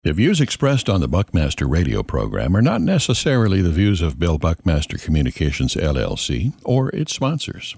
The views expressed on the Buckmaster radio program are not necessarily the views of Bill Buckmaster Communications, LLC, or its sponsors.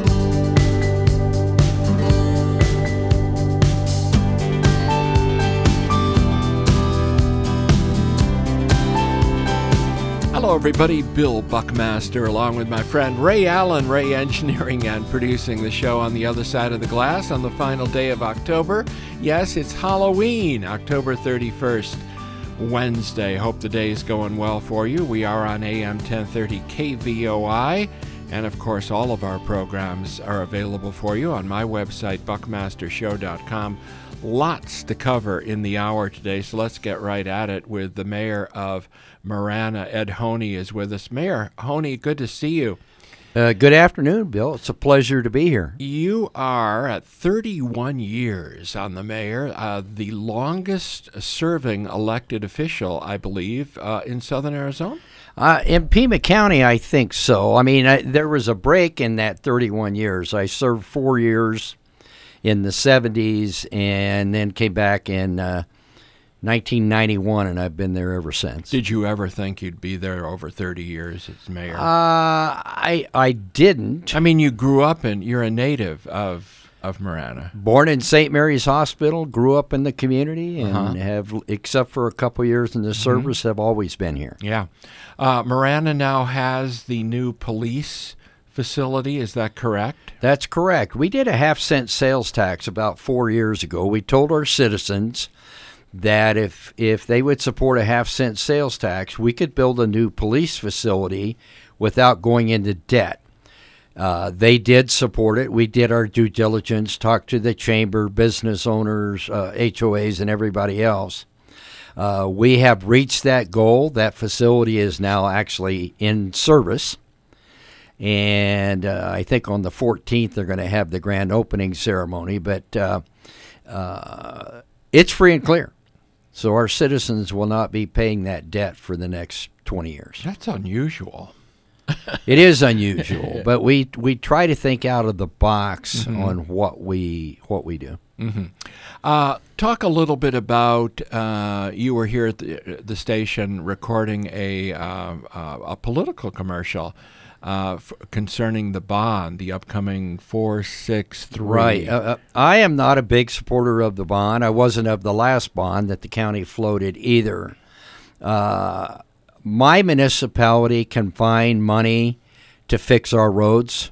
Hello, everybody. Bill Buckmaster, along with my friend Ray Allen, Ray Engineering and producing the show on the other side of the glass on the final day of October. Yes, it's Halloween, October 31st, Wednesday. Hope the day is going well for you. We are on AM 1030 KVOI, and of course, all of our programs are available for you on my website, buckmastershow.com. Lots to cover in the hour today, so let's get right at it with the mayor of Marana. Ed Honey is with us. Mayor Honey, good to see you. Good afternoon, Bill. It's a pleasure to be here. You are at 31 years on the mayor, the longest serving elected official, I believe, in southern Arizona? In Pima County, I think so. I mean, there was a break in that 31 years. I served 4 years in the 70s and then came back in 1991, and I've been there ever since. Did you ever think you'd be there over 30 years as mayor? I didn't. I mean, you grew up you're a native of Marana. Born in St. Mary's Hospital, grew up in the community, and have, except for a couple years in the service, have always been here. Yeah. Marana now has the new police facility, is that correct? That's correct. We did a half-cent sales tax about 4 years ago. We told our citizens that if they would support a half-cent sales tax, we could build a new police facility without going into debt. They did support it. We did our due diligence, talked to the chamber, business owners, HOAs, and everybody else. We have reached that goal. That facility is now actually in service. And I think on the 14th they're going to have the grand opening ceremony. But it's free and clear. So our citizens will not be paying that debt for the next 20 years. That's unusual. It is unusual, but we try to think out of the box on what we do. Talk a little bit about you were here at the station recording a political commercial concerning the bond, the upcoming 463. Right. I am not a big supporter of the bond. I wasn't of the last bond that the county floated either. My municipality can find money to fix our roads.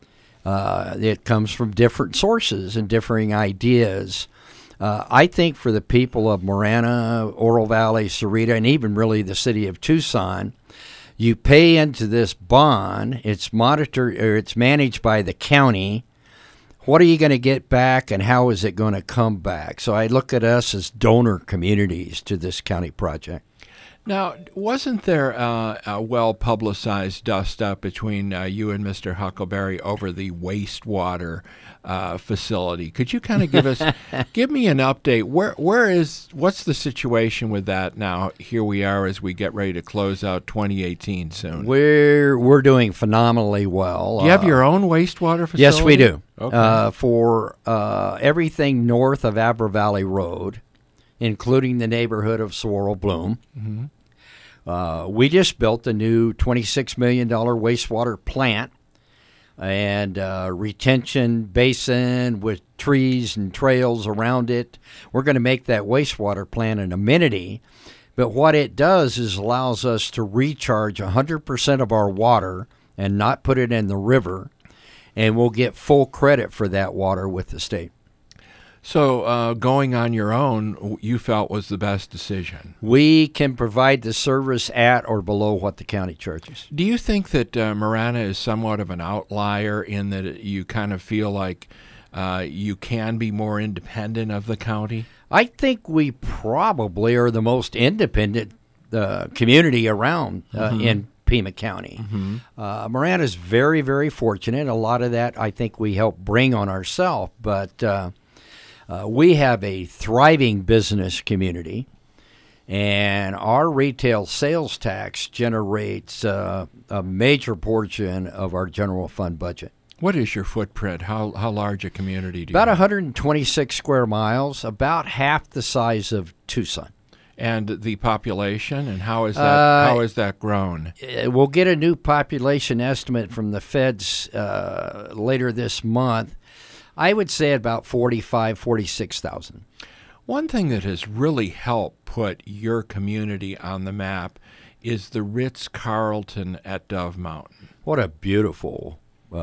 It comes from different sources and differing ideas. I think for the people of Marana, Oro Valley, Sarita, and even really the city of Tucson, you pay into this bond. It's monitored, or it's managed by the county. What are you going to get back, and how is it going to come back? So I look at us as donor communities to this county project. Now, wasn't there a well-publicized dust-up between you and Mr. Huckleberry over the wastewater facility? Could you kind of give me an update? What's the situation with that now? Here we are as we get ready to close out 2018 soon. We're doing phenomenally well. Do you have your own wastewater facility? Yes, we do. Okay. For everything north of Abra Valley Road, including the neighborhood of Saguaro Bloom. We just built a new $26 million wastewater plant and retention basin with trees and trails around it. We're going to make that wastewater plant an amenity. But what it does is allows us to recharge 100% of our water and not put it in the river, and we'll get full credit for that water with the state. So going on your own, you felt was the best decision. We can provide the service at or below what the county charges. Do you think that Marana is somewhat of an outlier in that you kind of feel like you can be more independent of the county? I think we probably are the most independent community around in Pima County. Marana is very, very fortunate. A lot of that I think we help bring on ourselves, but we have a thriving business community, and our retail sales tax generates a major portion of our general fund budget. What is your footprint? How large a community do you About have? 126 square miles, about half the size of Tucson. And the population, and how is that grown? We'll get a new population estimate from the feds later this month. I would say about 46,000. One thing that has really helped put your community on the map is the Ritz-Carlton at Dove Mountain. What a beautiful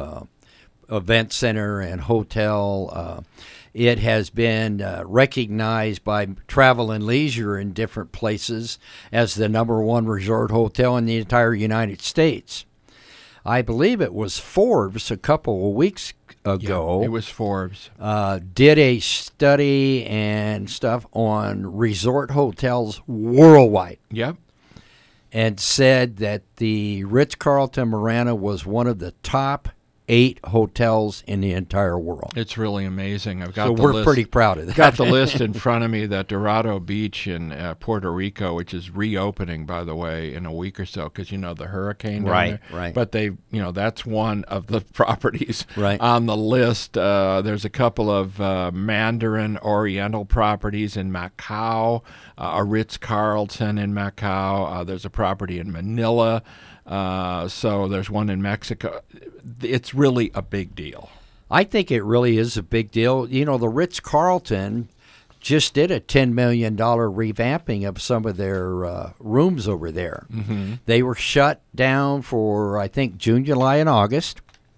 event center and hotel. It has been recognized by Travel and Leisure in different places as the #1 resort hotel in the entire United States. I believe it was Forbes a couple of weeks ago. Yeah, it was Forbes. Did a study and stuff on resort hotels worldwide. Yep. And said that the Ritz-Carlton Marana was one of the top 8 hotels in the entire world. It's really amazing. I've got so the we're list. Pretty proud of that. Got the list in front of me. That Dorado Beach in Puerto Rico, which is reopening, by the way, in a week or so, because the hurricane down there. Right. But that's one of the properties right. on the list. There's a couple of Mandarin Oriental properties in Macau, a Ritz-Carlton in Macau. There's a property in Manila. So there's one in Mexico. It's really a big deal. I think it really is a big deal. The Ritz-Carlton just did a $10 million revamping of some of their rooms over there. Mm-hmm. They were shut down for, I think, June, July, and August.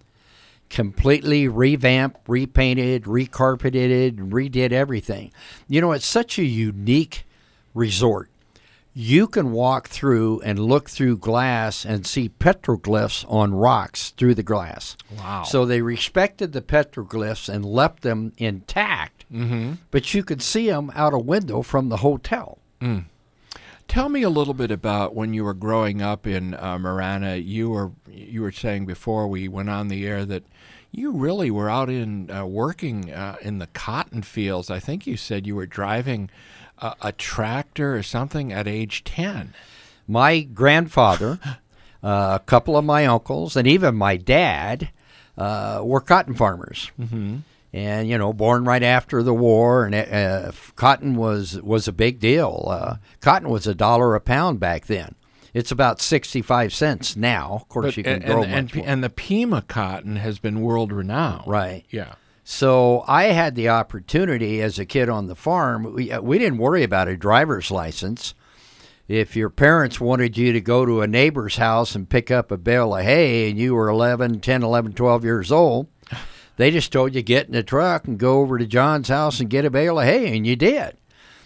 Completely revamped, repainted, recarpeted, redid everything. It's such a unique resort. You can walk through and look through glass and see petroglyphs on rocks through the glass. Wow. So they respected the petroglyphs and left them intact, but you could see them out a window from the hotel. Mm. Tell me a little bit about when you were growing up in Marana. You were saying before we went on the air that you really were out in working in the cotton fields. I think you said you were driving a tractor or something at age 10. My grandfather, a couple of my uncles, and even my dad were cotton farmers. Mm-hmm. And, born right after the war, and cotton was a big deal. Cotton was $1 a pound back then. It's about 65 cents now. Of course, you can grow much more. And the Pima cotton has been world-renowned. Right. Yeah. So I had the opportunity as a kid on the farm. We didn't worry about a driver's license. If your parents wanted you to go to a neighbor's house and pick up a bale of hay and you were 10, 11, 12 years old, they just told you get in the truck and go over to John's house and get a bale of hay, and you did.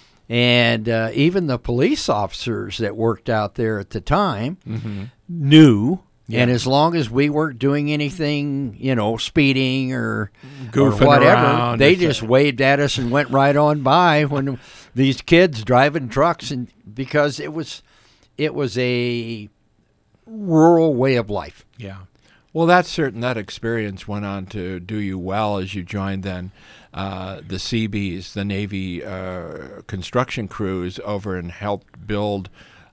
And even the police officers that worked out there at the time knew. Yeah. And as long as we weren't doing anything, speeding or whatever, around, they just waved at us and went right on by when these kids driving trucks, and because it was a rural way of life. Yeah. Well, that's certain. That experience went on to do you well as you joined then the Seabees, the Navy construction crews over and helped build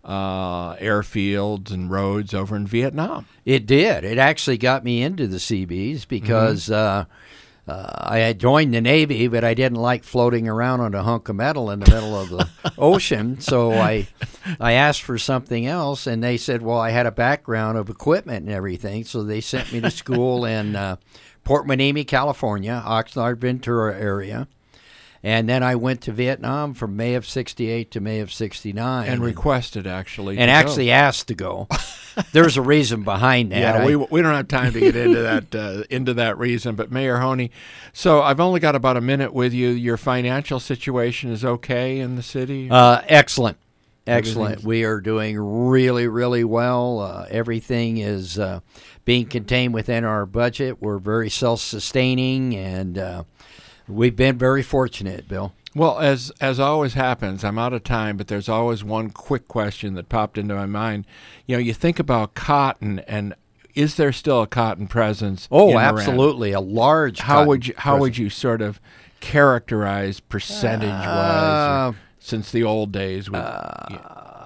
airfields and roads over in Vietnam. It did. It actually got me into the Seabees because I had joined the Navy, but I didn't like floating around on a hunk of metal in the middle of the ocean. So I asked for something else, and they said, well, I had a background of equipment and everything. So they sent me to school in Port Manimi, California, Oxnard, Ventura area. And then I went to Vietnam from May of 68 to May of 69. And requested, actually. And actually asked to go. There's a reason behind that. Yeah, we don't have time to get into that reason. But Mayor Honey, so I've only got about a minute with you. Your financial situation is okay in the city? Excellent. Excellent. We are doing really, really well. Everything is being contained within our budget. We're very self-sustaining, and we've been very fortunate, Bill. Well, as always happens, I'm out of time, but there's always one quick question that popped into my mind. You think about cotton, and is there still a cotton presence? Oh, absolutely, a large. How would you sort of characterize percentage-wise since the old days?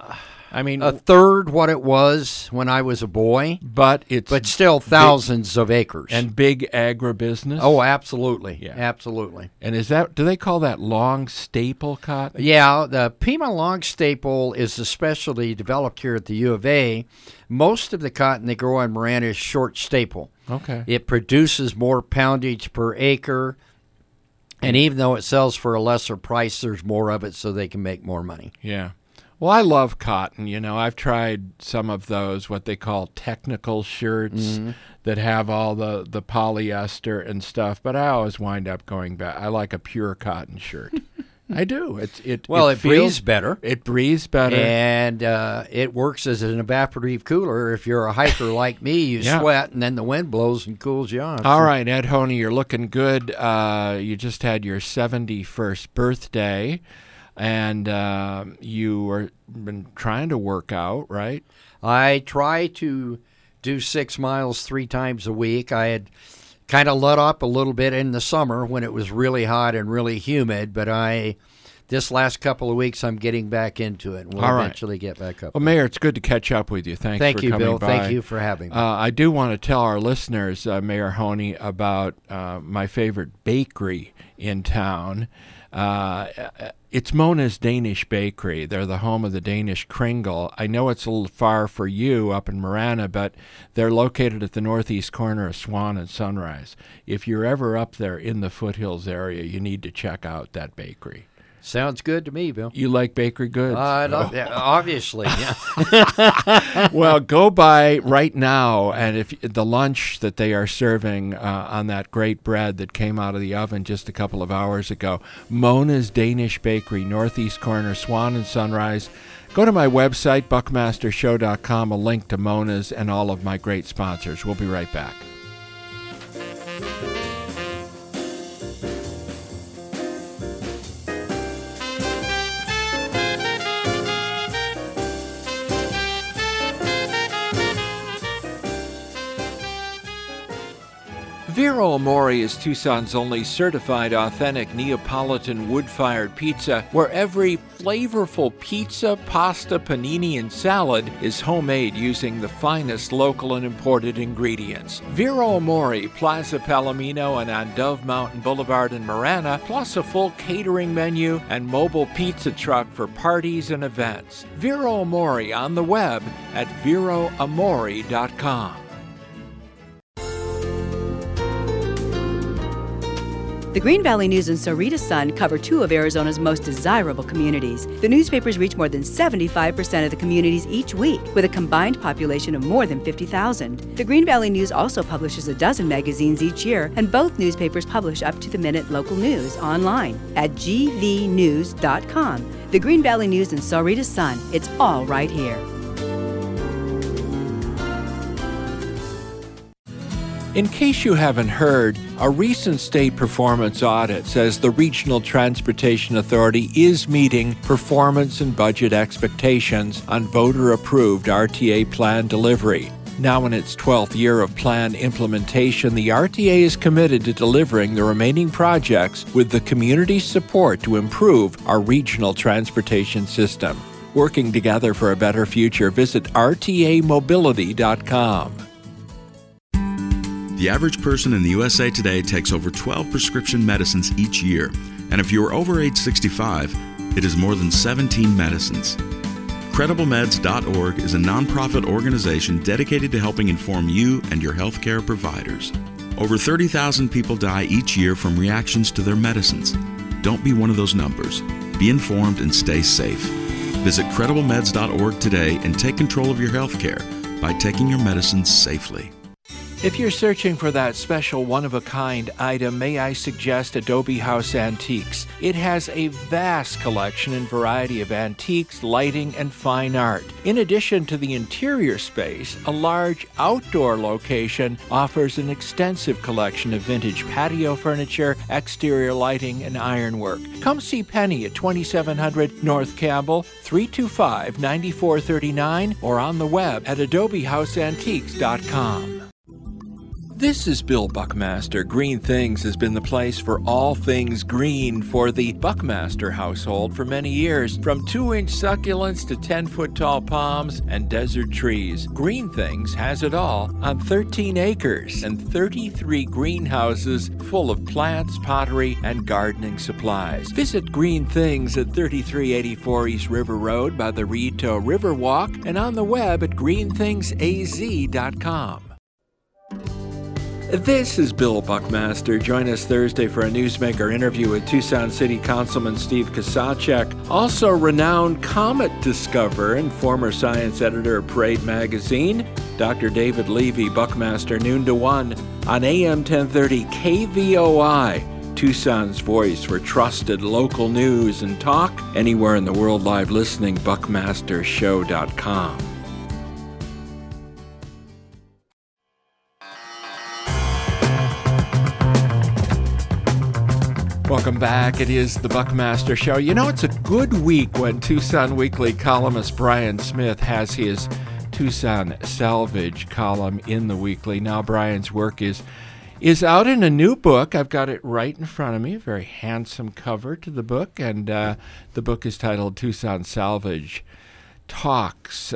I mean, a third what it was when I was a boy, but still thousands of acres. And big agribusiness. Oh, absolutely. Yeah. Absolutely. And do they call that long staple cotton? Yeah, the Pima long staple is a specialty developed here at the U of A. Most of the cotton they grow in Marana is short staple. Okay. It produces more poundage per acre, and even though it sells for a lesser price, there's more of it so they can make more money. Yeah. Well, I love cotton. You know, I've tried some of those, what they call technical shirts that have all the polyester and stuff, but I always wind up going back. I like a pure cotton shirt. I do. It breathes better. It breathes better. And it works as an evaporative cooler. If you're a hiker like me, you sweat, and then the wind blows and cools you off. All right, Ed Honey, you're looking good. You just had your 71st birthday, and you were been trying to work out, right? I try to do 6 miles 3 times a week. I had kind of let up a little bit in the summer when it was really hot and really humid, but this last couple of weeks I'm getting back into it, and we'll eventually get back up. Well, Mayor, it's good to catch up with you. Thank you, Bill. coming by. Thank you for having me. I do want to tell our listeners, Mayor Honey, about my favorite bakery in town. It's Mona's Danish Bakery. They're the home of the Danish Kringle. I know it's a little far for you up in Marana, but they're located at the northeast corner of Swan and Sunrise. If you're ever up there in the foothills area, you need to check out that bakery. Sounds good to me, Bill. You like bakery goods? Obviously, yeah. Well, go by right now, and if the lunch that they are serving on that great bread that came out of the oven just a couple of hours ago, Mona's Danish Bakery, northeast corner, Swan and Sunrise. Go to my website, buckmastershow.com, a link to Mona's and all of my great sponsors. We'll be right back. Vero Amore is Tucson's only certified authentic Neapolitan wood-fired pizza, where every flavorful pizza, pasta, panini, and salad is homemade using the finest local and imported ingredients. Vero Amore, Plaza Palomino, and on Dove Mountain Boulevard in Marana, plus a full catering menu and mobile pizza truck for parties and events. Vero Amore on the web at veroamore.com. The Green Valley News and Sahuarita Sun cover 2 of Arizona's most desirable communities. The newspapers reach more than 75% of the communities each week, with a combined population of more than 50,000. The Green Valley News also publishes a dozen magazines each year, and both newspapers publish up-to-the-minute local news online at gvnews.com. The Green Valley News and Sahuarita Sun, it's all right here. In case you haven't heard, a recent state performance audit says the Regional Transportation Authority is meeting performance and budget expectations on voter-approved RTA plan delivery. Now in its 12th year of plan implementation, the RTA is committed to delivering the remaining projects with the community's support to improve our regional transportation system. Working together for a better future, visit rtamobility.com. The average person in the USA today takes over 12 prescription medicines each year, and if you are over age 65, it is more than 17 medicines. CredibleMeds.org is a nonprofit organization dedicated to helping inform you and your healthcare providers. Over 30,000 people die each year from reactions to their medicines. Don't be one of those numbers. Be informed and stay safe. Visit CredibleMeds.org today and take control of your healthcare by taking your medicines safely. If you're searching for that special one-of-a-kind item, may I suggest Adobe House Antiques. It has a vast collection and variety of antiques, lighting, and fine art. In addition to the interior space, a large outdoor location offers an extensive collection of vintage patio furniture, exterior lighting, and ironwork. Come see Penny at 2700 North Campbell, 325-9439, or on the web at adobehouseantiques.com. This is Bill Buckmaster. Green Things has been the place for all things green for the Buckmaster household for many years. From 2-inch succulents to 10-foot tall palms and desert trees, Green Things has it all on 13 acres and 33 greenhouses full of plants, pottery, and gardening supplies. Visit Green Things at 3384 East River Road by the Rito Riverwalk and on the web at greenthingsaz.com. This is Bill Buckmaster. Join us Thursday for a Newsmaker interview with Tucson City Councilman Steve Kasacek, also renowned comet discoverer and former science editor of Parade magazine, Dr. David Levy. Buckmaster, noon to 1 on AM 1030 KVOI, Tucson's voice for trusted local news and talk. Anywhere in the world live listening, buckmastershow.com. Welcome back. It is the Buckmaster Show. You know, it's a good week when Tucson Weekly columnist Brian Smith has his Tucson Salvage column in the Weekly. Now Brian's work is out in a new book. I've got it right in front of me, a very handsome cover to the book, and the book is titled Tucson Salvage Tales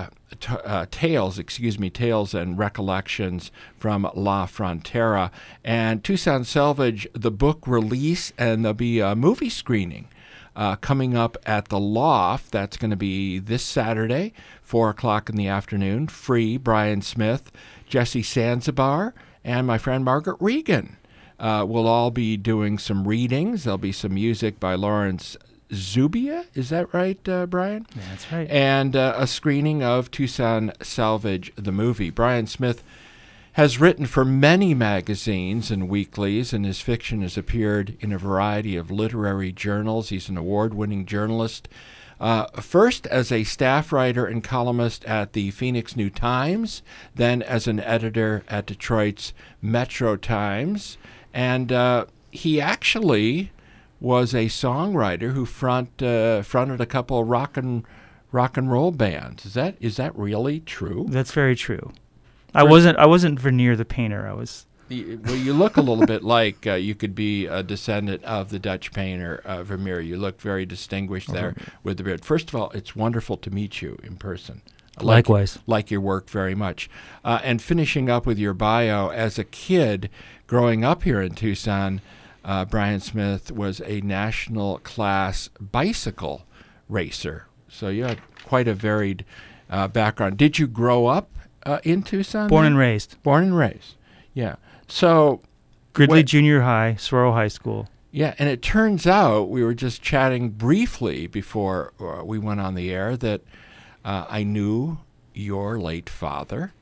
and Recollections from La Frontera. And Tucson Salvage, the book release, and there'll be a movie screening coming up at the Loft. That's going to be this Saturday, 4 o'clock in the afternoon. Free. Brian Smith, Jesse Sanzabar, and my friend Margaret Regan will all be doing some readings. There'll be some music by Lawrence Zubia, is that right, Brian? Yeah, that's right. And a screening of Tucson Salvage, the movie. Brian Smith has written for many magazines and weeklies, and his fiction has appeared in a variety of literary journals. He's an award-winning journalist, first as a staff writer and columnist at the Phoenix New-Times, then as an editor at Detroit's Metro Times, and he actually was a songwriter who fronted a couple of rock and roll bands. Is that really true? That's very true. I wasn't Vernier the painter. I was. Well, you look a little bit like you could be a descendant of the Dutch painter Vermeer. You look very distinguished there with the beard. First of all, it's wonderful to meet you in person. Likewise. Like your work very much. And finishing up with your bio, as a kid growing up here in Tucson, Brian Smith was a national class bicycle racer. So you had quite a varied background. Did you grow up in Tucson? Born and raised. Born and raised, yeah. So Gridley Junior High, Sorrel High School. Yeah, and it turns out, we were just chatting briefly before we went on the air, that I knew your late father,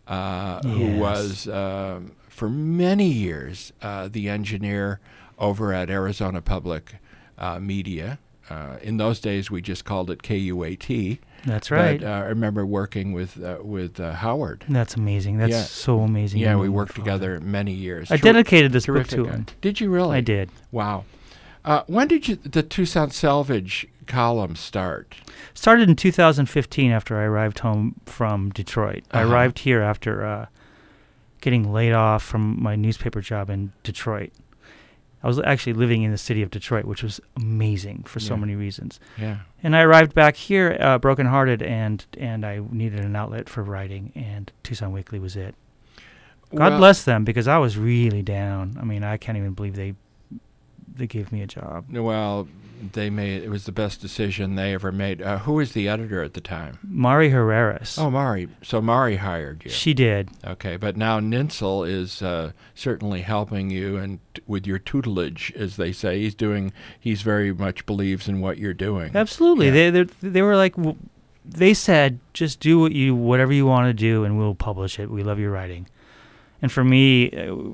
who was, for many years, the engineer over at Arizona Public Media. In those days, we just called it KUAT. That's right. But I remember working with Howard. That's amazing. That's so amazing. Yeah, we worked together many years. I dedicated this book to him. Did you really? I did. Wow. When did the Tucson Salvage column start? Started in 2015 after I arrived home from Detroit. I arrived here after getting laid off from my newspaper job in Detroit. I was actually living in the city of Detroit, which was amazing for so many reasons. Yeah. And I arrived back here brokenhearted, and I needed an outlet for writing, and Tucson Weekly was it. God bless them, because I was really down. I mean, I can't even believe they gave me a job. Well, it was the best decision they ever made. Who was the editor at the time? Mari Herreras. Oh, Mari. So Mari hired you. She did. Okay, but now Ninsel is certainly helping you and with your tutelage, as they say. He's very much believes in what you're doing. Absolutely. Yeah. They were like, they said, just do whatever you want to do, and we'll publish it. We love your writing. And for me,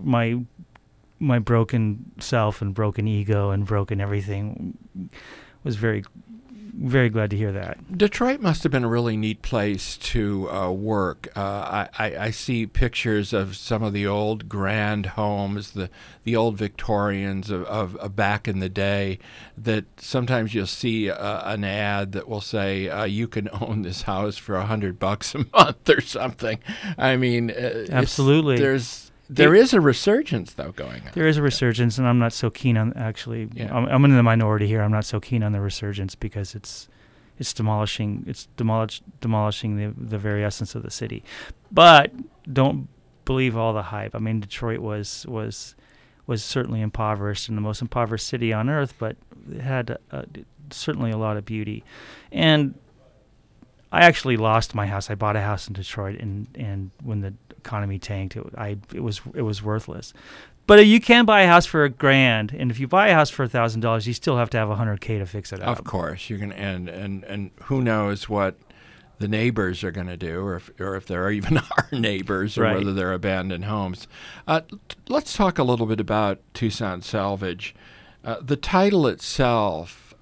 my broken self and broken ego and broken everything was very, very glad to hear that. Detroit must have been a really neat place to work. I see pictures of some of the old grand homes, the old Victorians of back in the day, that sometimes you'll see an ad that will say, you can own this house for $100 a month or something. I mean, absolutely. There is a resurgence, though, going on. There is a resurgence, and I'm not so keen on actually. Yeah. I'm in the minority here. I'm not so keen on the resurgence because it's demolishing the very essence of the city. But don't believe all the hype. I mean, Detroit was certainly impoverished and the most impoverished city on earth, but it had certainly a lot of beauty. And I actually lost my house. I bought a house in Detroit, and when the economy tanked, it was worthless. But you can buy a house for $1,000, and if you buy a house for $1,000, you still have to have $100K to fix it up. Of course, you're gonna and who knows what the neighbors are going to do, or if there even are neighbors, or right. whether they're abandoned homes. Let's talk a little bit about Tucson Salvage. The title itself.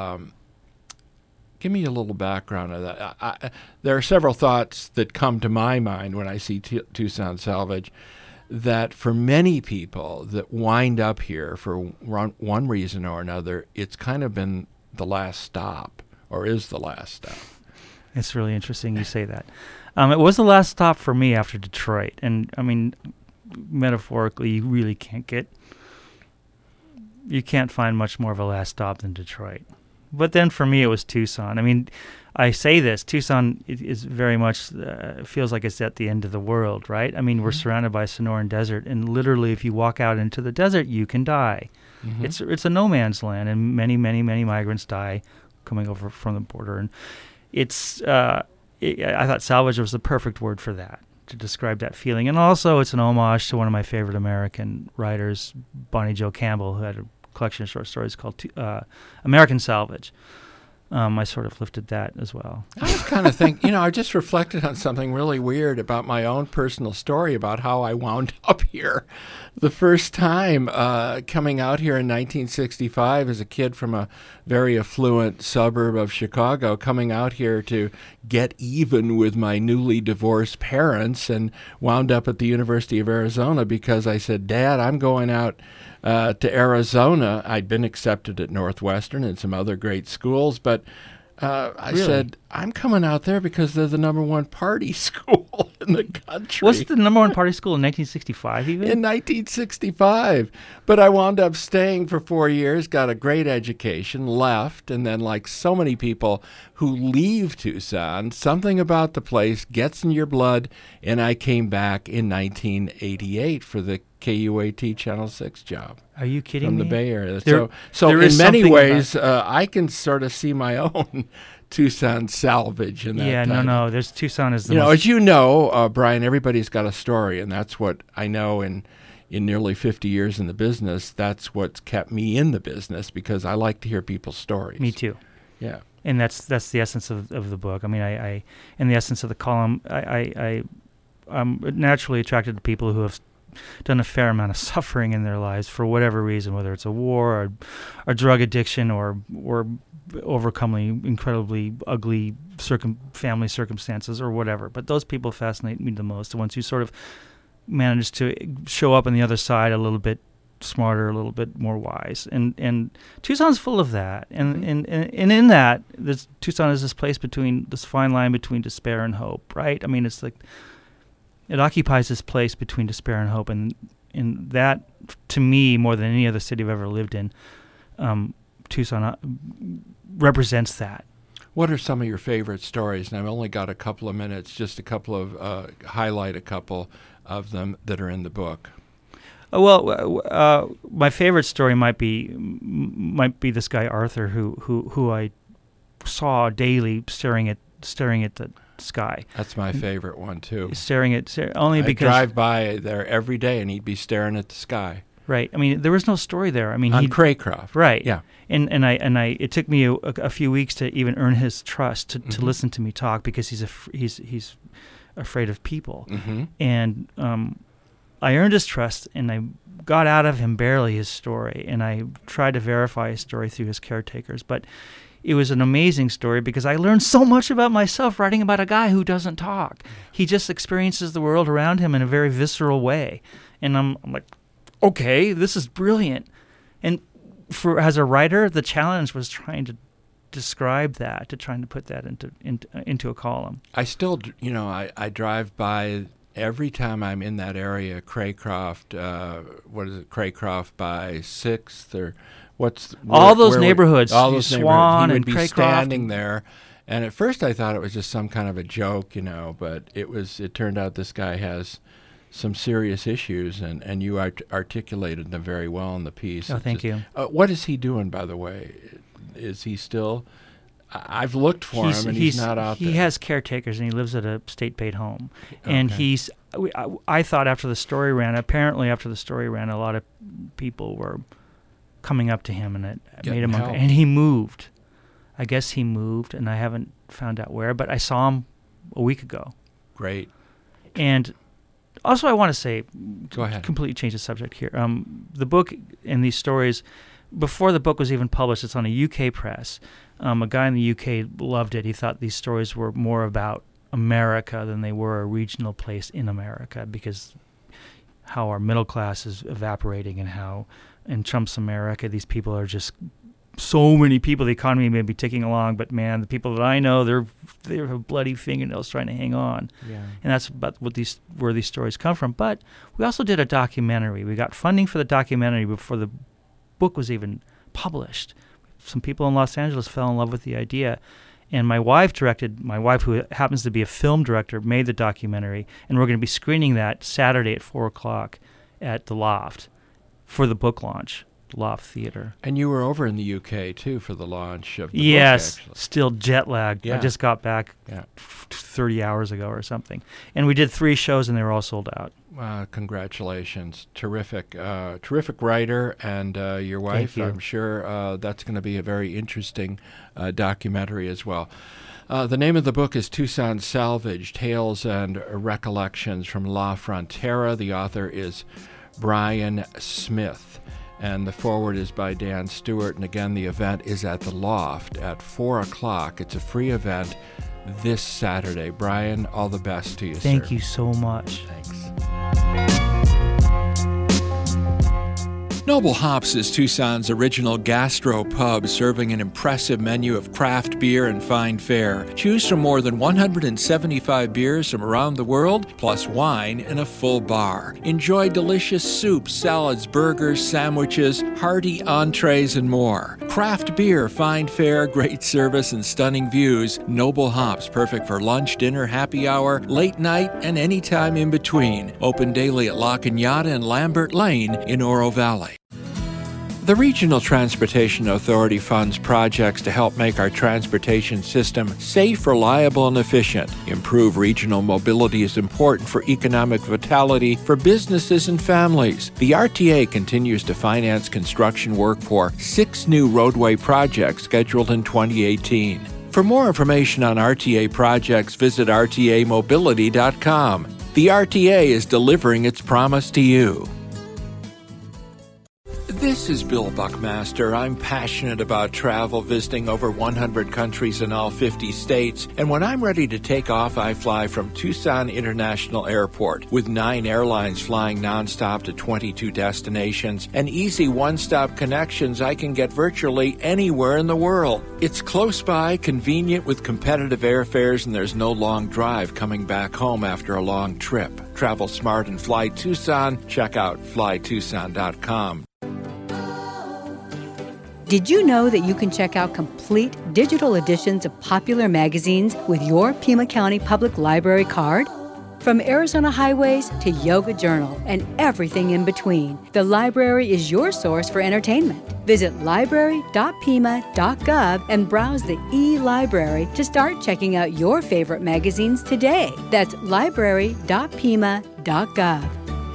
Give me a little background of that. There are several thoughts that come to my mind when I see Tucson Salvage, that for many people that wind up here for one reason or another, it's kind of been the last stop, or is the last stop. It's really interesting you say that. It was the last stop for me after Detroit. And, I mean, metaphorically, you really you can't find much more of a last stop than Detroit. But then for me, it was Tucson. I mean, I say this, Tucson is very much, feels like it's at the end of the world, right? I mean, we're surrounded by Sonoran Desert, and literally if you walk out into the desert, you can die. Mm-hmm. It's a no man's land, and many, many, many migrants die coming over from the border. And I thought salvage was the perfect word for that, to describe that feeling. And also it's an homage to one of my favorite American writers, Bonnie Jo Campbell, who had a collection of short stories called American Salvage. I sort of lifted that as well. I was kind of thinking, I just reflected on something really weird about my own personal story about how I wound up here. The first time coming out here in 1965 as a kid from a very affluent suburb of Chicago, coming out here to get even with my newly divorced parents, and wound up at the University of Arizona because I said, Dad, I'm going out to Arizona. I'd been accepted at Northwestern and some other great schools, but I said, I'm coming out there because they're the #1 party school in the country. What's the #1 party school in 1965 even? In 1965. But I wound up staying for 4 years, got a great education, left, and then like so many people who leave Tucson, something about the place gets in your blood, and I came back in 1988 for the KUAT Channel 6 job. Are you kidding me? From the Bay Area. There in many ways, I can sort of see my own Tucson salvage in that. Yeah, title. no. There's Tucson is the most. As you know, Brian, everybody's got a story, and that's what I know in nearly 50 years in the business. That's what's kept me in the business, because I like to hear people's stories. Me too. Yeah. And that's the essence of the book. I mean, I in the essence of the column, I'm naturally attracted to people who have done a fair amount of suffering in their lives for whatever reason, whether it's a war or drug addiction or overcoming incredibly ugly family circumstances or whatever. But those people fascinate me the most, the ones who sort of manage to show up on the other side a little bit smarter, a little bit more wise. And Tucson's full of that. And in that, Tucson is this fine line between despair and hope, right? I mean, it's like it occupies this place between despair and hope, and that, to me, more than any other city I've ever lived in, Tucson represents that. What are some of your favorite stories? And I've only got a couple of minutes, just a couple of highlight a couple of them that are in the book. My favorite story might be this guy Arthur, who I saw daily staring at the sky. That's my favorite one too. Only because I drive by there every day, and he'd be staring at the sky. Right. I mean, there was no story there. I mean, on Craycroft. Right. Yeah. And it took me a few weeks to even earn his trust to listen to me talk, because he's afraid of people. Mm-hmm. And I earned his trust, and I got out of him barely his story, and I tried to verify his story through his caretakers, but it was an amazing story because I learned so much about myself writing about a guy who doesn't talk. He just experiences the world around him in a very visceral way. And I'm like, okay, this is brilliant. And as a writer, the challenge was trying to describe that, trying to put that into a column. I still, I drive by every time I'm in that area, Craycroft, Craycroft by 6th or all those neighborhoods, all those Swan neighborhoods. He would and be Craycroft standing there. And at first I thought it was just some kind of a joke, but it turned out this guy has some serious issues, and you articulated them very well in the piece. Oh, thank you. What is he doing, by the way? Is he still... I've looked for him, and he's not out there. He has caretakers, and he lives at a state-paid home. Okay. And I thought after the story ran, a lot of people were coming up to him, and it made him uncomfortable. And he moved. I guess he moved, and I haven't found out where, but I saw him a week ago. Great. And also I want to say, go ahead. Completely change the subject here. The book and these stories, before the book was even published, it's on a UK press. A guy in the UK loved it. He thought these stories were more about America than they were a regional place in America, because how our middle class is evaporating, and how in Trump's America these people are just so many people. The economy may be ticking along, but man, the people that I know, they have bloody fingernails trying to hang on. Yeah. And that's about where these stories come from. But we also did a documentary. We got funding for the documentary before the book was even published. Some people in Los Angeles fell in love with the idea, and my wife, who happens to be a film director, made the documentary, and we're going to be screening that Saturday at 4:00 at the Loft for the book launch, the Loft Theater. And you were over in the UK too for the launch of the book, actually. Still jet lagged. Yeah. I just got back 30 hours ago or something, and we did 3 shows, and they were all sold out. Congratulations. Terrific writer, and your wife. Thank you. I'm sure that's going to be a very interesting documentary as well. The name of the book is Tucson Salvage, Tales and Recollections from La Frontera. The author is Brian Smith, and the foreword is by Dan Stewart. And again, the event is at the Loft at 4:00. It's a free event this Saturday. Brian, all the best to you, Thank sir. you so much. Thanks. Noble Hops is Tucson's original gastro pub, serving an impressive menu of craft beer and fine fare. Choose from more than 175 beers from around the world, plus wine and a full bar. Enjoy delicious soups, salads, burgers, sandwiches, hearty entrees, and more. Craft beer, fine fare, great service, and stunning views. Noble Hops, perfect for lunch, dinner, happy hour, late night, and any time in between. Open daily at La Cañada and Lambert Lane in Oro Valley. The Regional Transportation Authority funds projects to help make our transportation system safe, reliable, and efficient. Improve regional mobility is important for economic vitality for businesses and families. The RTA continues to finance construction work for 6 new roadway projects scheduled in 2018. For more information on RTA projects, visit rtamobility.com. The RTA is delivering its promise to you. This is Bill Buckmaster. I'm passionate about travel, visiting over 100 countries in all 50 states. And when I'm ready to take off, I fly from Tucson International Airport. With 9 airlines flying nonstop to 22 destinations and easy one-stop connections, I can get virtually anywhere in the world. It's close by, convenient with competitive airfares, and there's no long drive coming back home after a long trip. Travel smart and fly Tucson. Check out flytucson.com. Did you know that you can check out complete digital editions of popular magazines with your Pima County Public Library card? From Arizona Highways to Yoga Journal and everything in between, the library is your source for entertainment. Visit library.pima.gov and browse the e-library to start checking out your favorite magazines today. That's library.pima.gov.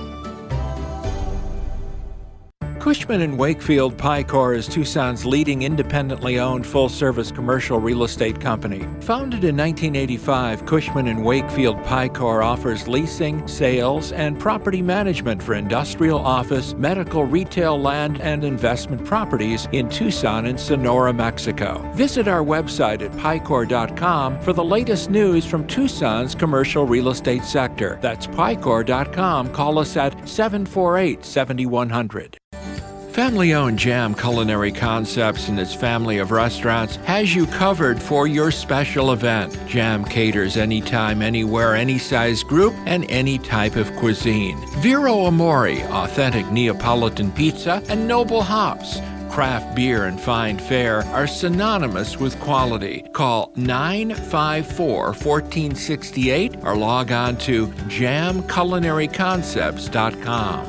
Cushman & Wakefield Picor is Tucson's leading independently owned full-service commercial real estate company. Founded in 1985, Cushman & Wakefield Picor offers leasing, sales, and property management for industrial, office, medical, retail, land, and investment properties in Tucson and Sonora, Mexico. Visit our website at picor.com for the latest news from Tucson's commercial real estate sector. That's picor.com. Call us at 748-7100. Family-owned Jam Culinary Concepts and its family of restaurants has you covered for your special event. Jam caters anytime, anywhere, any size group, and any type of cuisine. Vero Amore, authentic Neapolitan pizza, and Noble Hops. Craft beer and fine fare are synonymous with quality. Call 954-1468 or log on to jamculinaryconcepts.com.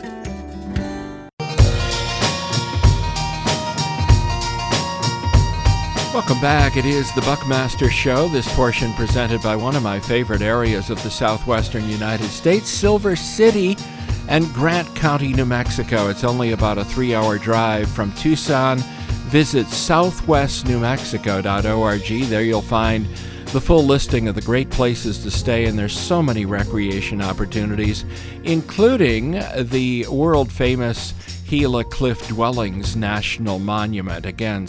Welcome back. It is the Buckmaster Show, this portion presented by one of my favorite areas of the southwestern United States, Silver City and Grant County, New Mexico. It's only about a 3-hour drive from Tucson. Visit southwestnewmexico.org. There you'll find the full listing of the great places to stay, and there's so many recreation opportunities, including the world-famous Gila Cliff Dwellings National Monument. Again,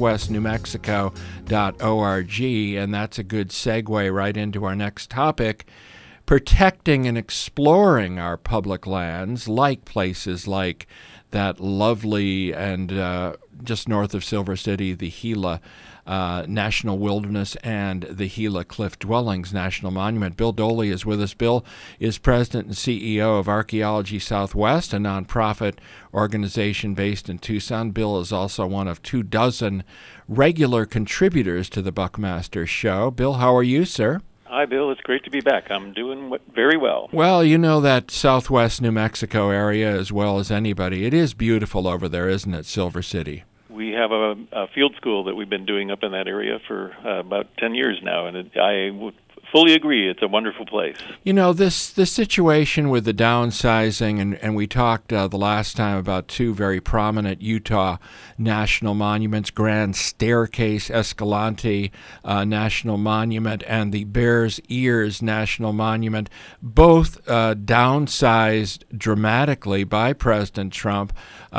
southwestnewmexico.org, and that's a good segue right into our next topic, protecting and exploring our public lands, like places like that lovely and just north of Silver City, the Gila National Wilderness and the Gila Cliff Dwellings National Monument. Bill Doley is with us. Bill is president and CEO of Archaeology Southwest, a nonprofit organization based in Tucson. Bill is also one of 24 regular contributors to the Buckmaster Show. Bill, how are you, sir? Hi, Bill. It's great to be back. I'm doing very well. Well, you know that southwest New Mexico area as well as anybody. It is beautiful over there, isn't it, Silver City? We have a field school that we've been doing up in that area for about 10 years now, and I would fully agree. It's a wonderful place. You know, this situation with the downsizing, and we talked the last time about two very prominent Utah national monuments, Grand Staircase Escalante National Monument and the Bears Ears National Monument, both downsized dramatically by President Trump.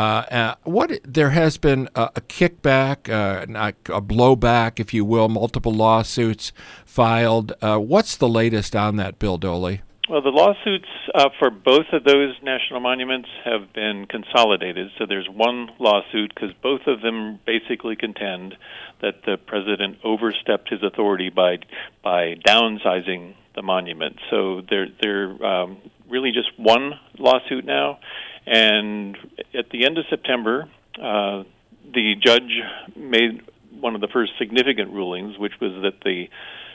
There has been a kickback, a blowback, if you will, multiple lawsuits filed. What's the latest on that, Bill Doley? Well, the lawsuits for both of those national monuments have been consolidated. So there's one lawsuit because both of them basically contend that the president overstepped his authority by downsizing the monument. So they're really just one lawsuit now. And at the end of September, the judge made one of the first significant rulings, which was that the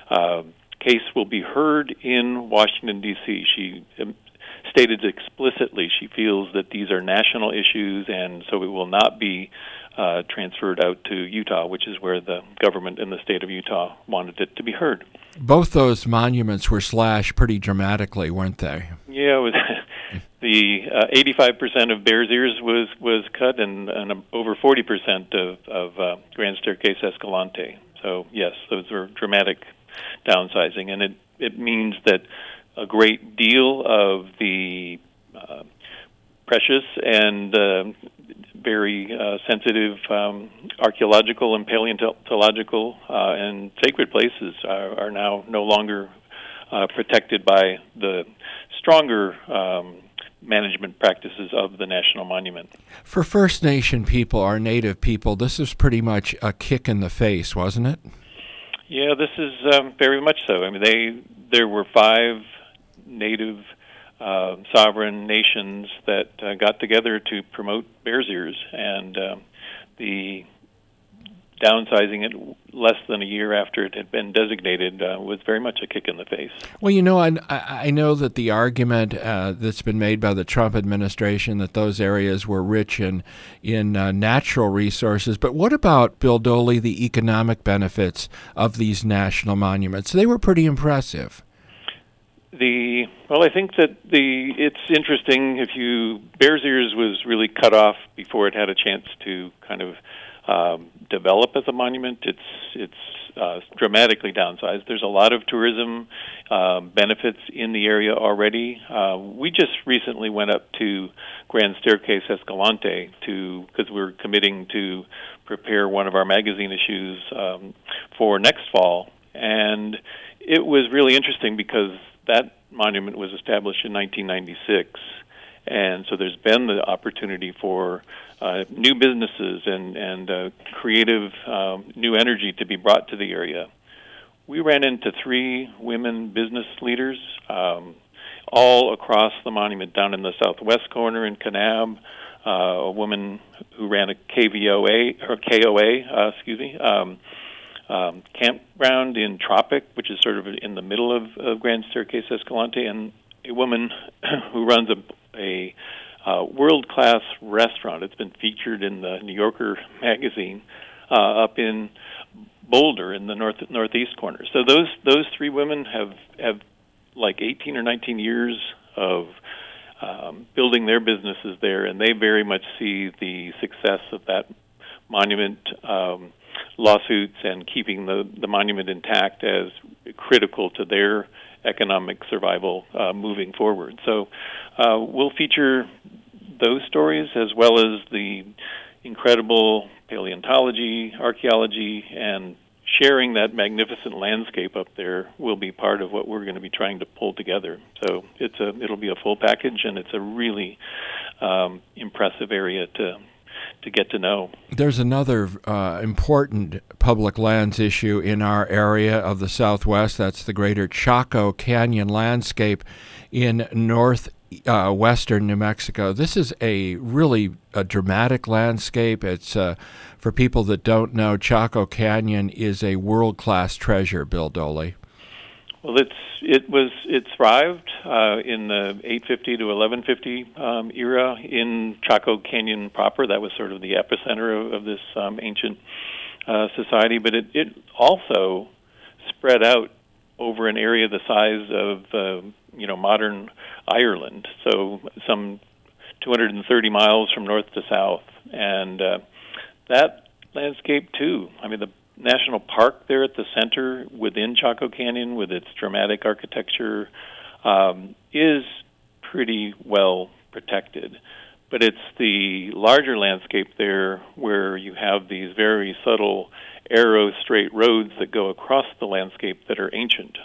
case will be heard in Washington, D.C. She stated explicitly she feels that these are national issues, and so it will not be transferred out to Utah, which is where the government in the state of Utah wanted it to be heard. Both those monuments were slashed pretty dramatically, weren't they? Yeah, it was the 85% of Bears Ears was cut, and over 40% of Grand Staircase Escalante. So yes, those were dramatic downsizing, and it means that a great deal of the precious and very sensitive archaeological and paleontological and sacred places are now no longer protected by the stronger management practices of the national monument. For First Nation people, our native people, this is pretty much a kick in the face, wasn't it? Yeah, this is very much so. I mean, there were 5 native sovereign nations that got together to promote Bears Ears, and the downsizing it less than a year after it had been designated was very much a kick in the face. Well, you know, I know that the argument that's been made by the Trump administration that those areas were rich in natural resources, but what about, Bill Doley, the economic benefits of these national monuments? They were pretty impressive. I think that it's interesting. Bears Ears was really cut off before it had a chance to kind of develop as a monument. It's dramatically downsized. There's a lot of tourism benefits in the area already. We just recently went up to Grand Staircase Escalante because we're committing to prepare one of our magazine issues for next fall, and it was really interesting because that monument was established in 1996, and so there's been the opportunity for new businesses and creative new energy to be brought to the area. We ran into 3 women business leaders all across the monument, down in the southwest corner in Kanab, a woman who ran a KOA, campground in Tropic, which is sort of in the middle of Grand Staircase Escalante, and a woman who runs a world-class restaurant. It's been featured in the New Yorker magazine up in Boulder in the northeast corner. So those 3 women have like 18 or 19 years of building their businesses there, and they very much see the success of that monument lawsuits and keeping the monument intact as critical to their economic survival moving forward. So we'll feature those stories as well as the incredible paleontology, archaeology, and sharing that magnificent landscape up there will be part of what we're going to be trying to pull together. So it'll be a full package, and it's a really impressive area to get to know. There's another important public lands issue in our area of the Southwest. That's the greater Chaco Canyon landscape in northwestern New Mexico. This is a dramatic landscape. It's for people that don't know, Chaco Canyon is a world-class treasure, Bill Doley. Well, it thrived in the 850 to 1150 era in Chaco Canyon proper. That was sort of the epicenter of this ancient society. But it also spread out over an area the size of modern Ireland, so some 230 miles from north to south, and that landscape too. I mean, the national park there at the center within Chaco Canyon with its dramatic architecture is pretty well protected. But it's the larger landscape there where you have these very subtle arrow straight roads that go across the landscape that are ancient.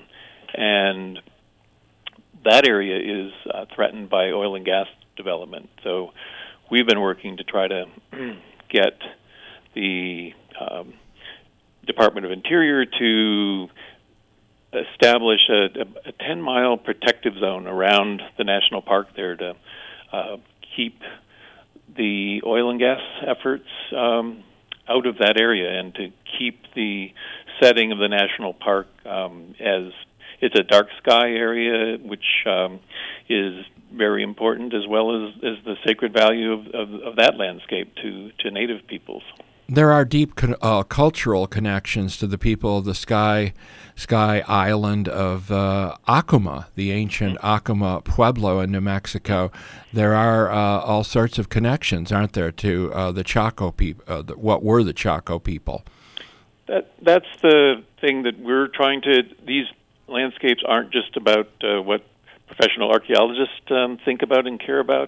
And that area is threatened by oil and gas development. So we've been working to try to get the Department of Interior to establish a 10-mile protective zone around the national park there to keep the oil and gas efforts out of that area and to keep the setting of the national park as it's a dark sky area, which is very important, as well as the sacred value of that landscape to Native peoples. There are deep cultural connections to the people of the Sky Island of Acoma, the ancient Acoma Pueblo in New Mexico. There are all sorts of connections, aren't there, to the Chaco people? What were the Chaco people? That's the thing that we're trying to. These landscapes aren't just about what professional archaeologists think about and care about.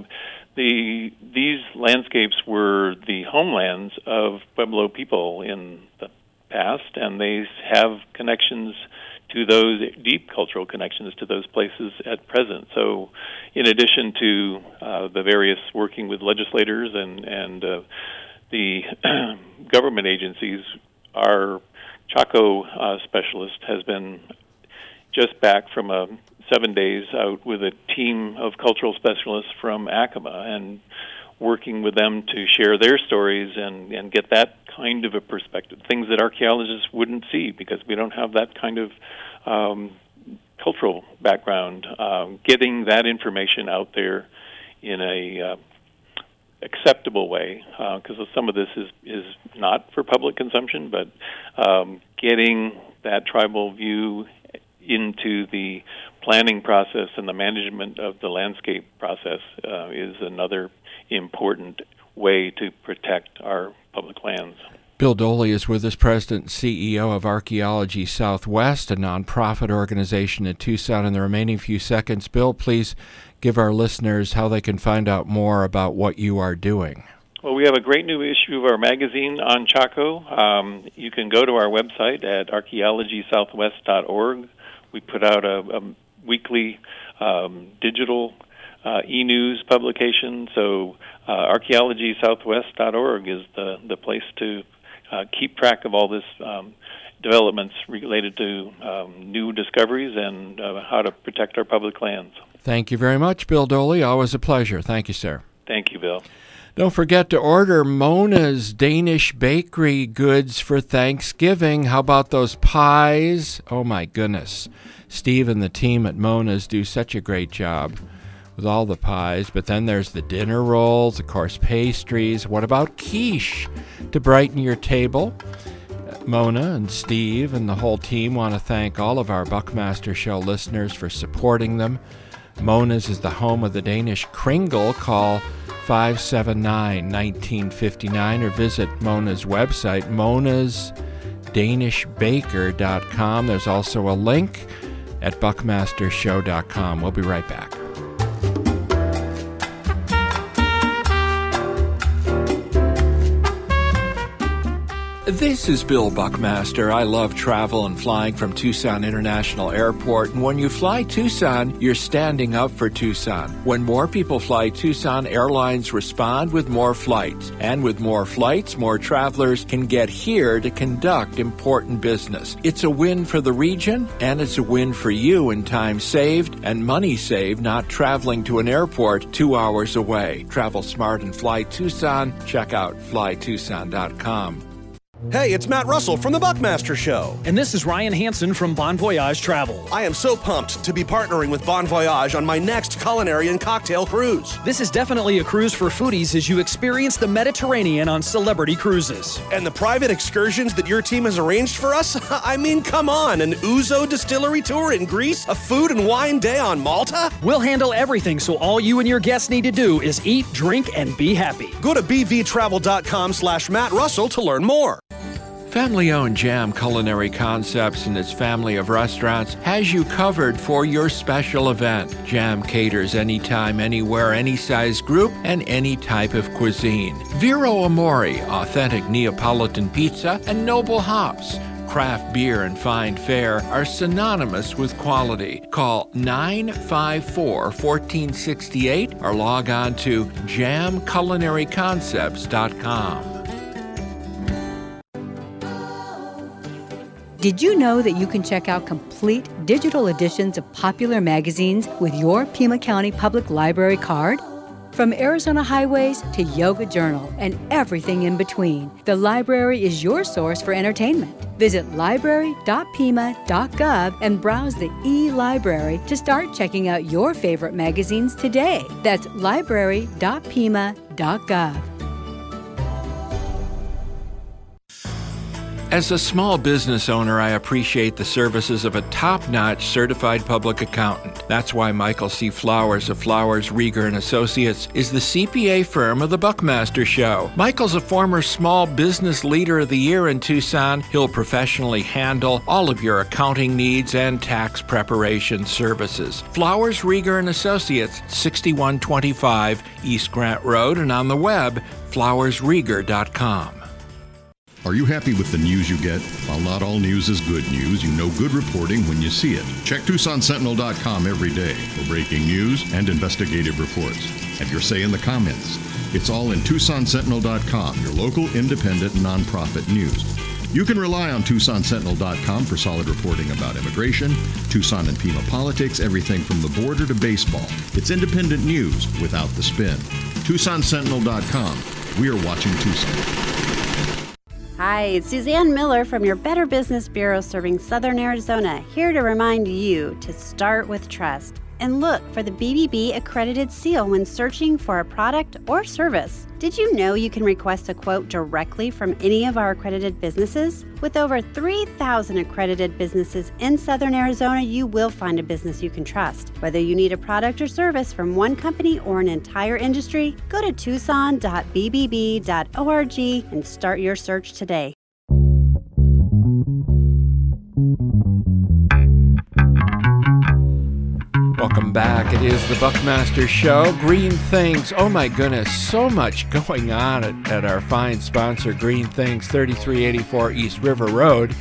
These landscapes were the homelands of Pueblo people in the past, and they have connections to those, deep cultural connections to those places at present. So in addition to the various working with legislators and the government agencies, our Chaco specialist has been just back from 7 days out with a team of cultural specialists from Acoma and working with them to share their stories and get that kind of a perspective, things that archaeologists wouldn't see because we don't have that kind of cultural background. Getting that information out there in a acceptable way, because some of this is not for public consumption, but getting that tribal view into the planning process and the management of the landscape process is another important way to protect our public lands. Bill Doley is with us, President and CEO of Archaeology Southwest, a nonprofit organization in Tucson. In the remaining few seconds, Bill, please give our listeners how they can find out more about what you are doing. Well, we have a great new issue of our magazine on Chaco. You can go to our website at archaeologysouthwest.org. We put out a weekly digital e-news publication. So archaeologysouthwest.org is the place to keep track of all this developments related to new discoveries and how to protect our public lands. Thank you very much, Bill Doley. Always a pleasure. Thank you, sir. Thank you, Bill. Don't forget to order Mona's Danish Bakery goods for Thanksgiving. How about those pies? Oh, my goodness. Steve and the team at Mona's do such a great job with all the pies. But then there's the dinner rolls, of course, pastries. What about quiche to brighten your table? Mona and Steve and the whole team want to thank all of our Buckmaster Show listeners for supporting them. Mona's is the home of the Danish Kringle. Call 579-1959 or visit Mona's website, monasdanishbaker.com. There's also a link at buckmastershow.com. We'll be right back. This is Bill Buckmaster. I love travel and flying from Tucson International Airport. And when you fly Tucson, you're standing up for Tucson. When more people fly Tucson, airlines respond with more flights. And with more flights, more travelers can get here to conduct important business. It's a win for the region, and it's a win for you in time saved and money saved not traveling to an airport 2 hours away. Travel smart and fly Tucson. Check out flytucson.com. Hey, it's Matt Russell from the Buckmaster Show. And this is Ryan Hansen from Bon Voyage Travel. I am so pumped to be partnering with Bon Voyage on my next culinary and cocktail cruise. This is definitely a cruise for foodies as you experience the Mediterranean on Celebrity Cruises. And the private excursions that your team has arranged for us? I mean, come on, an Ouzo distillery tour in Greece? A food and wine day on Malta? We'll handle everything, so all you and your guests need to do is eat, drink, and be happy. Go to bvtravel.com/Matt Russell to learn more. Family-owned Jam Culinary Concepts and its family of restaurants has you covered for your special event. Jam caters anytime, anywhere, any size group, and any type of cuisine. Vero Amore, authentic Neapolitan pizza, and Noble Hops. Craft beer and fine fare are synonymous with quality. Call 954-1468 or log on to jamculinaryconcepts.com. Did you know that you can check out complete digital editions of popular magazines with your Pima County Public Library card? From Arizona Highways to Yoga Journal and everything in between, the library is your source for entertainment. Visit library.pima.gov and browse the e-library to start checking out your favorite magazines today. That's library.pima.gov. As a small business owner, I appreciate the services of a top-notch certified public accountant. That's why Michael C. Flowers of Flowers, Rieger & Associates is the CPA firm of the Buckmaster Show. Michael's a former Small Business Leader of the Year in Tucson. He'll professionally handle all of your accounting needs and tax preparation services. Flowers, Rieger & Associates, 6125 East Grant Road, and on the web, flowersrieger.com. Are you happy with the news you get? While not all news is good news, you know good reporting when you see it. Check TucsonSentinel.com every day for breaking news and investigative reports. Have your say in the comments. It's all in TucsonSentinel.com, your local independent nonprofit news. You can rely on TucsonSentinel.com for solid reporting about immigration, Tucson and Pima politics, everything from the border to baseball. It's independent news without the spin. TucsonSentinel.com. We are watching Tucson. Hi, it's Suzanne Miller from your Better Business Bureau serving Southern Arizona, here to remind you to start with trust and look for the BBB accredited seal when searching for a product or service. Did you know you can request a quote directly from any of our accredited businesses? With over 3,000 accredited businesses in Southern Arizona, you will find a business you can trust. Whether you need a product or service from one company or an entire industry, go to tucson.bbb.org and start your search today. Welcome back. It is the Buckmaster Show. Green Things. Oh my goodness, so much going on at our fine sponsor, Green Things, 3384 East River Road.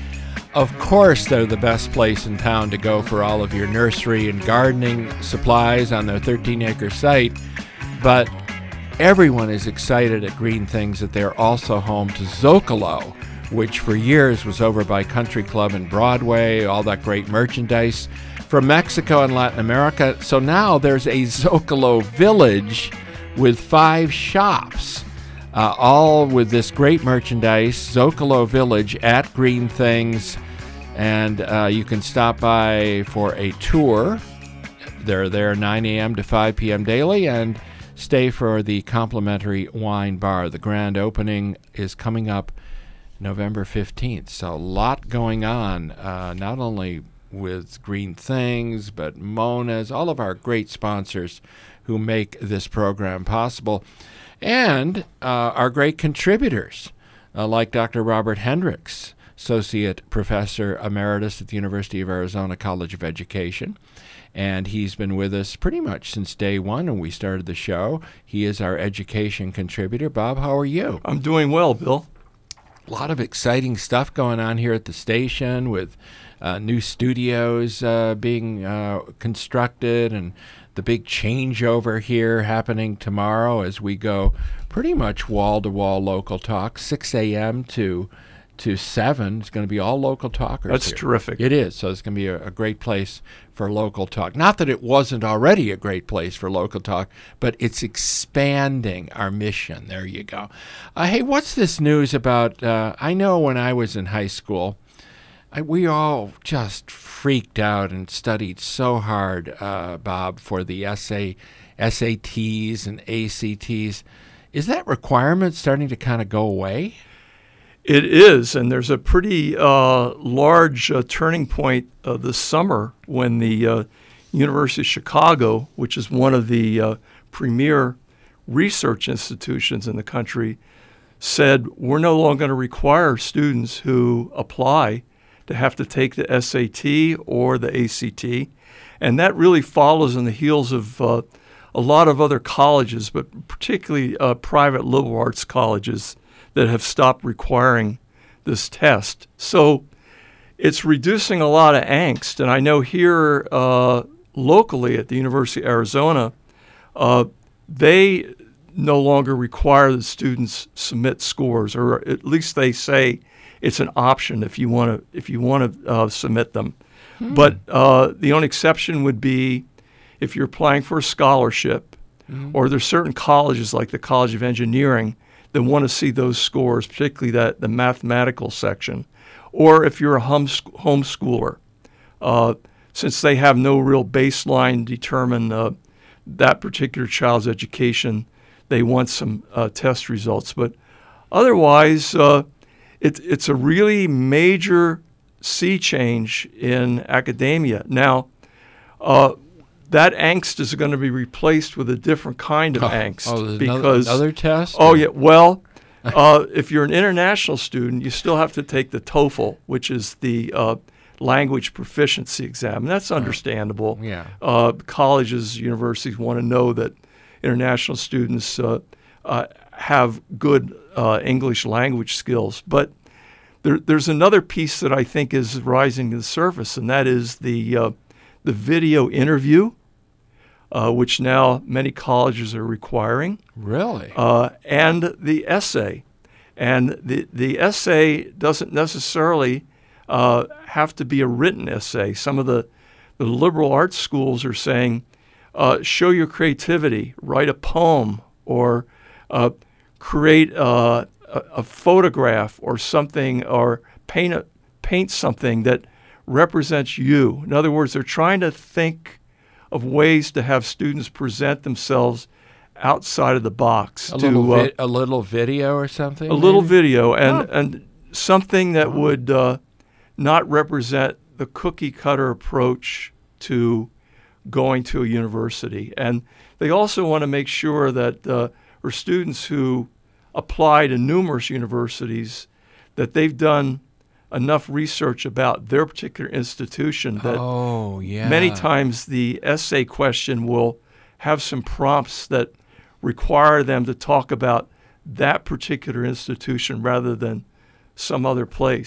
Of course, they're the best place in town to go for all of your nursery and gardening supplies on their 13-acre site. But everyone is excited at Green Things that they're also home to Zocalo, which for years was over by Country Club and Broadway, all that great merchandise from Mexico and Latin America. So now there's a Zocalo Village with 5 shops, all with this great merchandise. Zocalo Village at Green Things, and you can stop by for a tour. They're there 9 a.m. to 5 p.m. daily, and stay for the complimentary wine bar. The grand opening is coming up November 15th. So a lot going on, not only with Green Things, but Mona's, all of our great sponsors who make this program possible, and our great contributors, like Dr. Robert Hendricks, Associate Professor Emeritus at the University of Arizona College of Education. And he's been with us pretty much since day one when we started the show. He is our education contributor. Bob, how are you? I'm doing well, Bill. A lot of exciting stuff going on here at the station with new studios being constructed, and the big changeover here happening tomorrow as we go pretty much wall-to-wall local talk, 6 a.m. to 7. It's going to be all local talkers. That's here. terrific. It is. So it's going to be a great place for local talk. Not that it wasn't already a great place for local talk, but it's expanding our mission. There you go. Hey, what's this news about? I know when I was in high school, we all just freaked out and studied so hard, Bob, for the SATs and ACTs. Is that requirement starting to kind of go away? It is, and there's a pretty large turning point this summer when the University of Chicago, which is one of the premier research institutions in the country, said we're no longer going to require students who apply to have to take the SAT or the ACT. And that really follows in the heels of a lot of other colleges, but particularly private liberal arts colleges that have stopped requiring this test. So it's reducing a lot of angst. And I know here locally at the University of Arizona, they no longer require the students submit scores, or at least they say it's an option if you want to submit them. But the only exception would be if you're applying for a scholarship, or there's certain colleges like the College of Engineering that want to see those scores, particularly the mathematical section, or if you're a homeschooler, since they have no real baseline to determine that particular child's education, they want some test results. But otherwise, it's a really major sea change in academia. Now, that angst is going to be replaced with a different kind of angst. Because another test? Oh, yeah. Well, if you're an international student, you still have to take the TOEFL, which is the language proficiency exam. And that's understandable. Yeah. Colleges, universities want to know that international students have good English language skills. But there's another piece that I think is rising to the surface, and that is the video interview, which now many colleges are requiring. Really? And the essay. And the essay doesn't necessarily have to be a written essay. Some of the liberal arts schools are saying, show your creativity, write a poem, or create a photograph or something, or paint something that represents you. In other words, they're trying to think of ways to have students present themselves outside of the box. A little video or something? A little video, and something that would not represent the cookie-cutter approach to going to a university. And they also want to make sure that for students who apply to numerous universities, that they've done enough research about their particular institution that many times the essay question will have some prompts that require them to talk about that particular institution rather than some other place.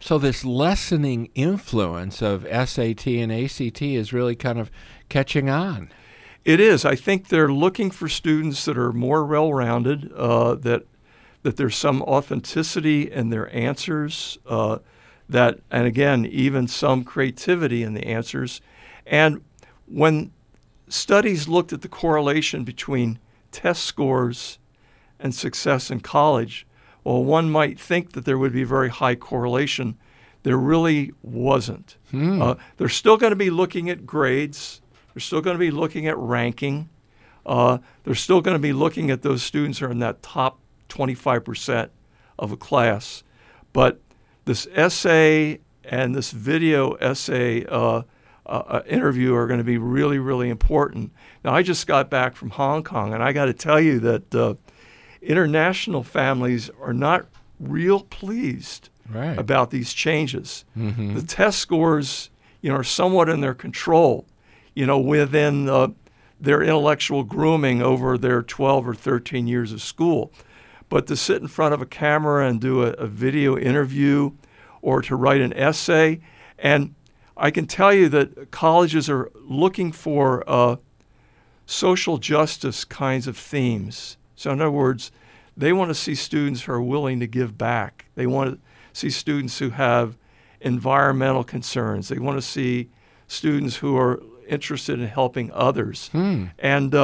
So this lessening influence of SAT and ACT is really kind of catching on. It is. I think they're looking for students that are more well-rounded, that there's some authenticity in their answers, and again, even some creativity in the answers. And when studies looked at the correlation between test scores and success in college, well, one might think that there would be a very high correlation. There really wasn't. They're still going to be looking at grades. They're still going to be looking at ranking. They're still going to be looking at those students who are in that top 25% of a class. But this essay and this video essay interview are going to be really, really important. Now, I just got back from Hong Kong, and I got to tell you that international families are not real pleased about these changes. The test scores, are somewhat in their control, within their intellectual grooming over their 12 or 13 years of school. But to sit in front of a camera and do a video interview or to write an essay, and I can tell you that colleges are looking for social justice kinds of themes. So in other words, they want to see students who are willing to give back. They want to see students who have environmental concerns. They want to see students who are interested in helping others. And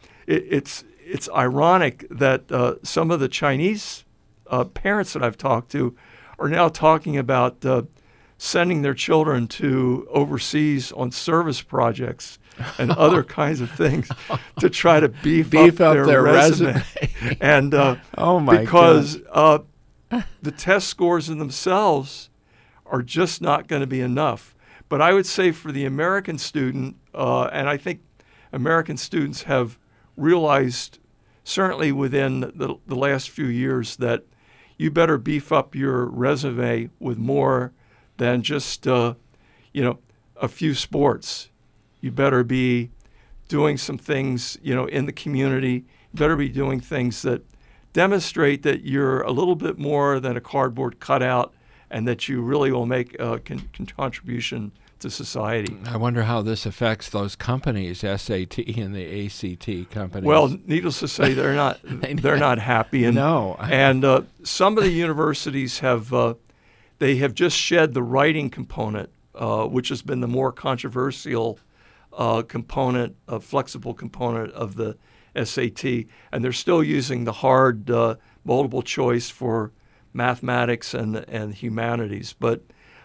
it's ironic that some of the Chinese parents that I've talked to are now talking about sending their children to overseas on service projects and other kinds of things to try to beef up their resume. And because the test scores in themselves are just not going to be enough. But I would say for the American student, and I think American students have realized, certainly within the last few years, that you better beef up your resume with more than just a few sports. You better be doing some things, in the community. You better be doing things that demonstrate that you're a little bit more than a cardboard cutout and that you really will make a contribution to society. I wonder how this affects those companies, SAT and the ACT companies. Well, needless to say, they're not happy. And, and some of the universities have just shed the writing component, which has been the more controversial component, flexible component of the SAT, and they're still using the hard multiple choice for mathematics and humanities. But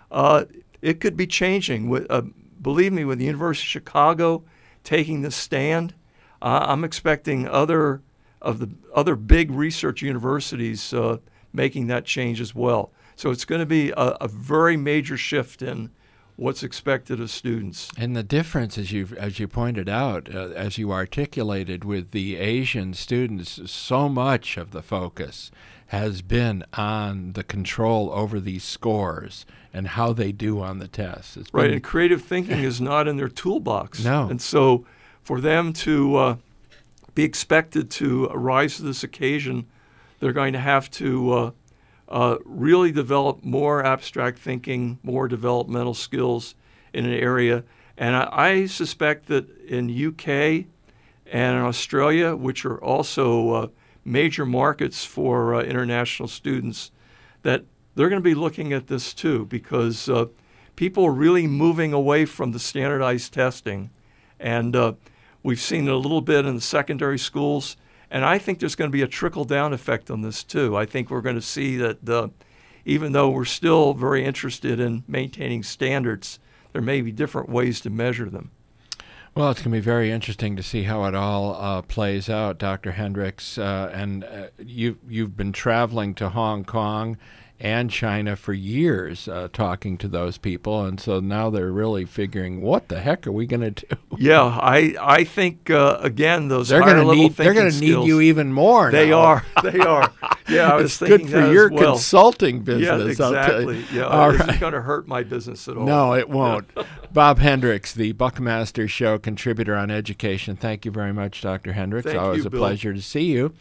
it could be changing. Believe me, with the University of Chicago taking this stand, I'm expecting other big research universities making that change as well. So it's going to be a very major shift in what's expected of students. And the difference, as you pointed out, as you articulated with the Asian students, so much of the focus has been on the control over these scores and how they do on the tests. Right, and creative thinking is not in their toolbox. No. And so for them to be expected to rise to this occasion, they're going to have to really develop more abstract thinking, more developmental skills in an area. And I suspect that in UK and in Australia, which are also major markets for international students, that they're going to be looking at this too, because people are really moving away from the standardized testing. And we've seen it a little bit in the secondary schools. And I think there's going to be a trickle-down effect on this, too. I think we're going to see that even though we're still very interested in maintaining standards, there may be different ways to measure them. Well, it's going to be very interesting to see how it all plays out, Dr. Hendricks. And you've been traveling to Hong Kong and China for years, talking to those people, and so now they're really figuring, what the heck are we going to do? Yeah, I think again those they're higher level thinking they're going to need you even more. They now. are. Yeah, I was it's thinking good for that your as well. consulting business. Yeah, exactly. Yeah, it's going to hurt my business at all. No, it won't. Bob Hendricks, the Buckmaster Show contributor on education. Thank you very much, Dr. Hendricks. Thank Always you, a Bill. pleasure to see you.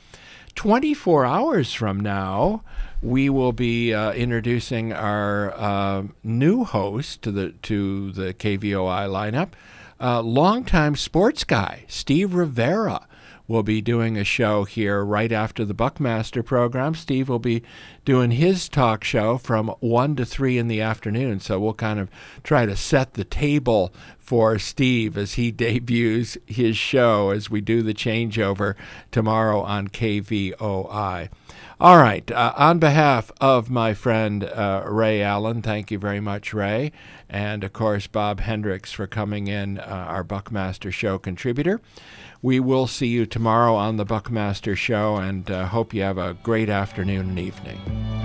24 hours from now, we will be introducing our new host to the KVOI lineup, longtime sports guy, Steve Rivera. Will be doing a show here right after the Buckmaster program. Steve will be doing his talk show from 1 to 3 in the afternoon. So we'll kind of try to set the table for Steve as he debuts his show as we do the changeover tomorrow on KVOI. All right. On behalf of my friend Ray Allen, thank you very much, Ray. And, of course, Bob Hendricks for coming in, our Buckmaster Show contributor. We will see you tomorrow on the Buckmaster Show, and hope you have a great afternoon and evening.